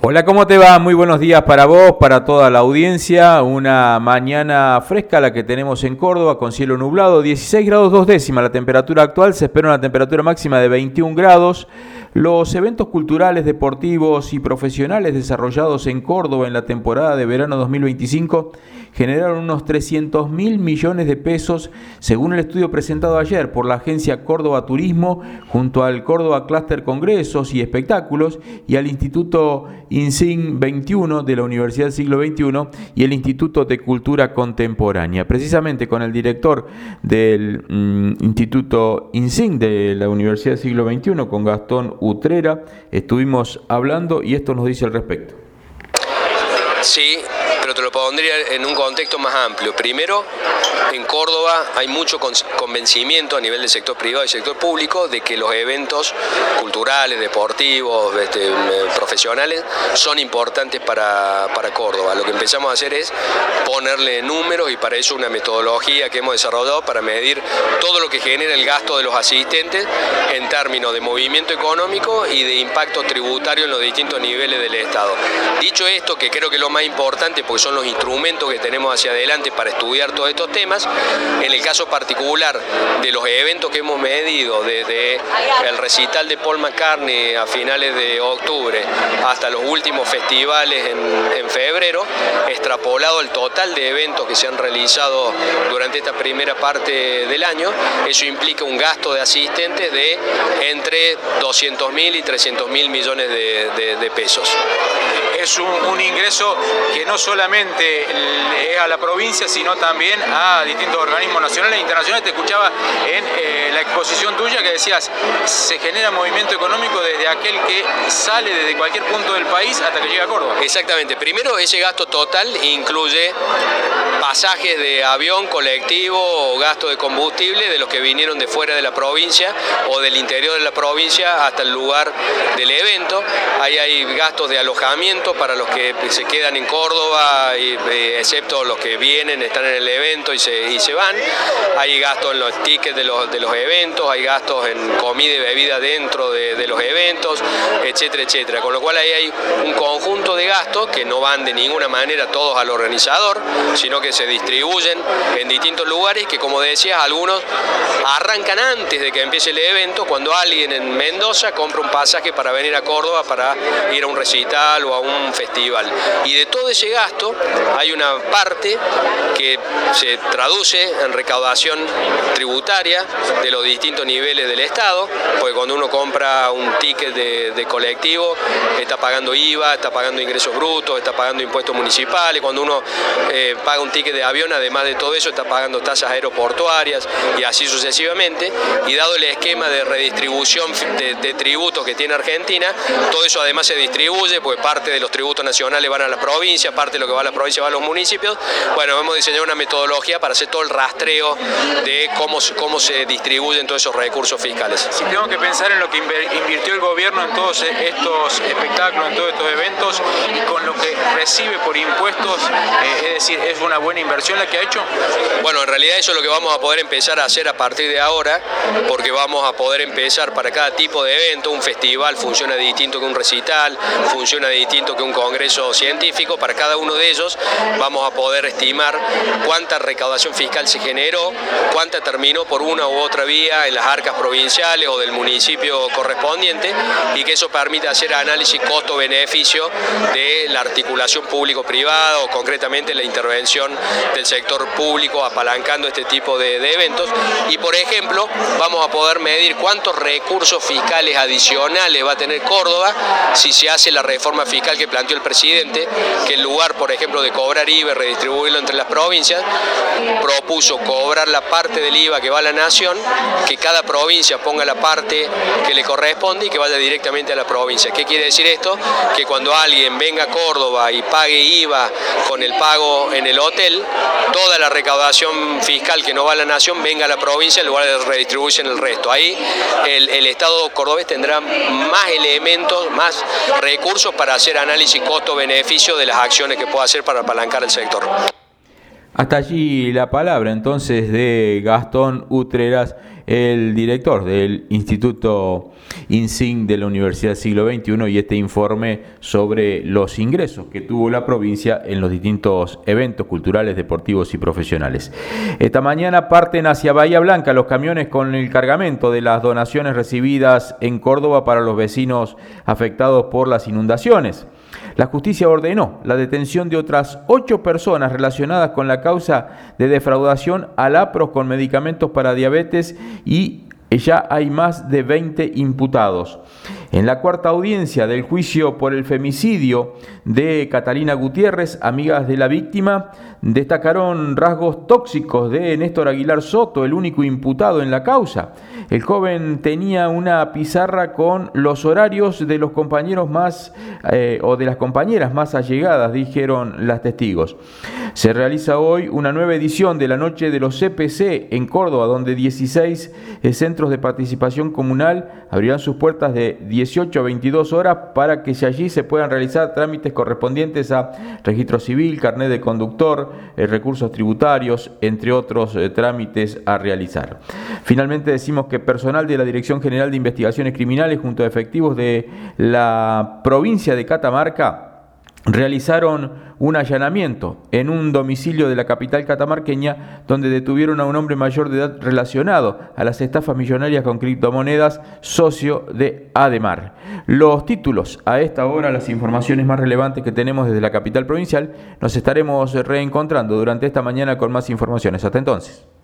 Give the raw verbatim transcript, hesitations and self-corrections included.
Hola, ¿cómo te va? Muy buenos días para vos, para toda la audiencia. Una mañana fresca la que tenemos en Córdoba con cielo nublado, dieciséis grados dos décimas la temperatura actual, se espera una temperatura máxima de veintiún grados. Los eventos culturales, deportivos y profesionales desarrollados en Córdoba en la temporada de verano dos mil veinticinco generaron unos trescientos mil millones de pesos, según el estudio presentado ayer por la agencia Córdoba Turismo, junto al Córdoba Cluster Congresos y Espectáculos y al Instituto INSIN veintiuno de la Universidad del Siglo veintiuno y el Instituto de Cultura Contemporánea. Precisamente con el director del mm, Instituto INSIN de la Universidad del Siglo veintiuno, con Gastón Utrera, estuvimos hablando y esto nos dice al respecto. Sí, pero te lo pondría en un contexto más amplio. Primero, en Córdoba hay mucho convencimiento a nivel del sector privado y sector público de que los eventos culturales, deportivos, este, profesionales son importantes para, para Córdoba. Lo que empezamos a hacer es ponerle números y para eso una metodología que hemos desarrollado para medir todo lo que genera el gasto de los asistentes en términos de movimiento económico y de impacto tributario en los distintos niveles del Estado. Dicho esto, que creo que es lo más importante porque son los instrumentos que tenemos hacia adelante para estudiar todos estos temas, en el caso particular de los eventos que hemos medido, desde el recital de Paul McCartney a finales de octubre hasta los últimos festivales en, en febrero, extrapolado el total de eventos que se han realizado durante esta primera parte del año, eso implica un gasto de asistentes de entre doscientos mil y trescientos mil millones de, de, de pesos. Es un, un ingreso que no solamente es a la provincia, sino también a distintos organismos nacionales e internacionales. Te escuchaba en eh, la exposición tuya que decías, se genera movimiento económico desde aquel que sale desde cualquier punto del país hasta que llega a Córdoba. Exactamente. Primero, ese gasto total incluye pasajes de avión, colectivo o gasto de combustible de los que vinieron de fuera de la provincia o del interior de la provincia hasta el lugar del evento. Ahí hay gastos de alojamiento para los que se quedan en Córdoba, y, eh, excepto los que vienen, están en el evento y se, y se van. Hay gastos en los tickets de los, de los eventos, hay gastos en comida y bebida dentro de, de los eventos, etcétera, etcétera. Con lo cual ahí hay un conjunto de gastos que no van de ninguna manera todos al organizador, sino que se distribuyen en distintos lugares que, como decías, algunos arrancan antes de que empiece el evento, cuando alguien en Mendoza compra un pasaje para venir a Córdoba para ir a un recital o a un festival. Y de todo ese gasto hay una parte que se traduce en recaudación tributaria de los distintos niveles del Estado, porque cuando uno compra un ticket de, de colectivo está pagando I V A, está pagando ingresos brutos, está pagando impuestos municipales. Cuando uno eh, paga un ticket de avión, además de todo eso, está pagando tasas aeroportuarias y así sucesivamente. Y dado el esquema de redistribución de, de tributos que tiene Argentina, todo eso además se distribuye, pues parte de los tributos nacionales van a la provincia, parte de lo que va a la provincia va a los municipios. Bueno, hemos diseñado una metodología para hacer todo el rastreo de cómo, cómo se distribuyen todos esos recursos fiscales. Si tengo que pensar en lo que invirtió el gobierno en todos estos espectáculos, en todos estos eventos y con lo que recibe por impuestos, eh, es decir, ¿es una buena inversión la que ha hecho? Bueno, en realidad eso es lo que vamos a poder empezar a hacer a partir de ahora, porque vamos a poder empezar para cada tipo de evento. Un festival funciona distinto que un recital, funciona distinto que un congreso científico. Para cada uno de ellos vamos a poder estimar cuánta recaudación fiscal se generó, cuánta terminó por una u otra vía en las arcas provinciales o del municipio correspondiente, y que eso permite hacer análisis costo-beneficio de la articulación público-privada o concretamente la intervención del sector público apalancando este tipo de, de eventos. Y por ejemplo, vamos a poder medir cuántos recursos fiscales adicionales va a tener Córdoba si se hace la reforma fiscal que planteó el presidente, que en lugar, por ejemplo, de cobrar I V A y redistribuirlo entre las provincias, propuso cobrar la parte del I V A que va a la nación, que cada provincia ponga la parte que le corresponde y que vaya directamente a la provincia. ¿Qué quiere decir esto? Que cuando alguien venga a Córdoba y pague I V A con el pago en el hotel, toda la recaudación fiscal que no va a la nación venga a la provincia en lugar de redistribuirse en el resto. Ahí el, el Estado cordobés tendrá más elementos, más recursos para hacer análisis costo-beneficio de las acciones que pueda hacer para apalancar el sector. Hasta allí la palabra entonces de Gastón Utreras, el director del Instituto INSIN de la Universidad del Siglo veintiuno y este informe sobre los ingresos que tuvo la provincia en los distintos eventos culturales, deportivos y profesionales. Esta mañana parten hacia Bahía Blanca los camiones con el cargamento de las donaciones recibidas en Córdoba para los vecinos afectados por las inundaciones. La justicia ordenó la detención de otras ocho personas relacionadas con la causa de defraudación a Lapros con medicamentos para diabetes y ya hay más de veinte imputados. En la cuarta audiencia del juicio por el femicidio de Catalina Gutiérrez, amigas de la víctima destacaron rasgos tóxicos de Néstor Aguilar Soto, el único imputado en la causa. El joven tenía una pizarra con los horarios de los compañeros más eh, o de las compañeras más allegadas, dijeron las testigos. Se realiza hoy una nueva edición de la Noche de los C P C en Córdoba, donde dieciséis eh, centros de participación comunal abrirán sus puertas de dieciocho a veintidós horas para que allí se puedan realizar trámites correspondientes a registro civil, carnet de conductor, eh, recursos tributarios, entre otros eh, trámites a realizar. Finalmente decimos que personal de la Dirección General de Investigaciones Criminales junto a efectivos de la provincia de Catamarca realizaron un allanamiento en un domicilio de la capital catamarqueña donde detuvieron a un hombre mayor de edad relacionado a las estafas millonarias con criptomonedas, socio de Ademar. Los títulos a esta hora, las informaciones más relevantes que tenemos desde la capital provincial. Nos estaremos reencontrando durante esta mañana con más informaciones. Hasta entonces.